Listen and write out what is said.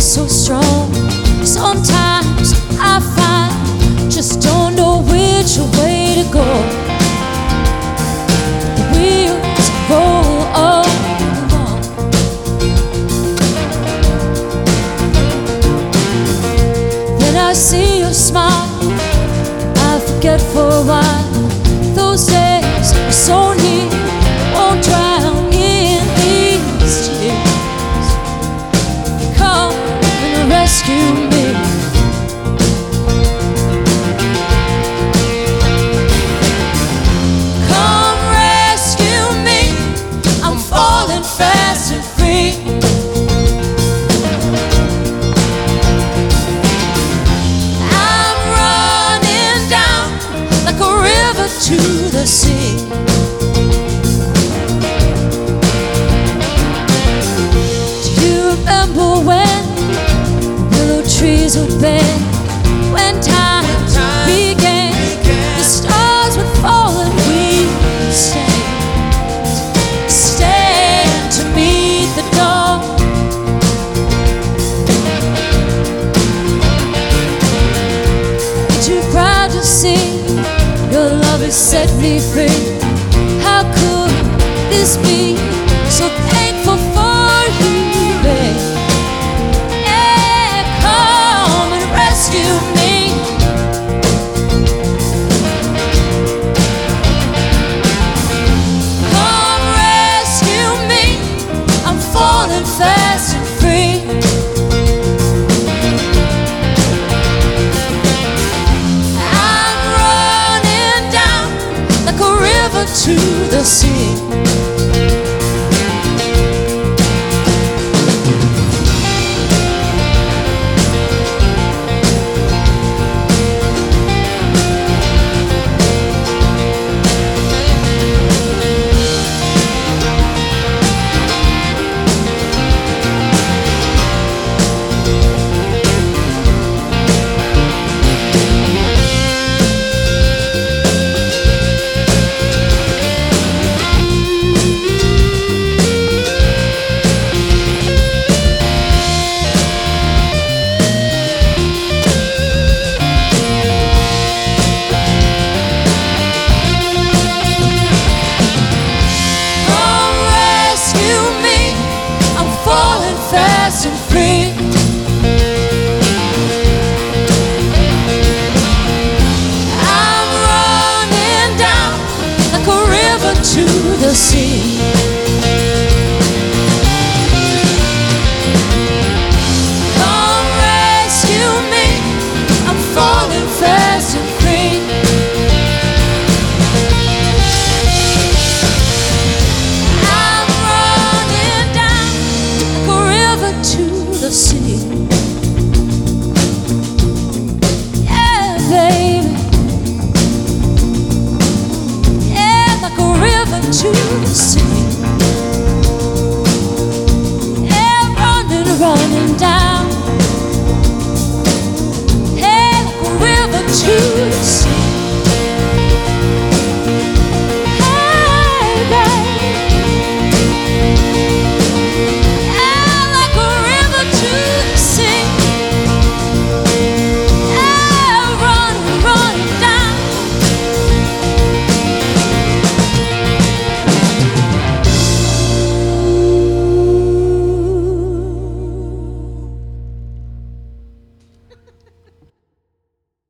so strong. Sometimes I find just don't know which way to go. The wheels roll on. Then I see your smile, I forget for a while. Those days are so near, won't drown in these tears. Come and rescue me. Come rescue me, I'm falling fast and free. I'm running down like a river to the sea. Do you remember when willow trees would bend? When time began, the stars would fall and we would stand to meet the dawn. Too proud to see your love has set me free. How could this be? So thankful for you, babe. Yeah, come and rescue me. Come rescue me, I'm falling fast and free. I'm running down like a river to the sea.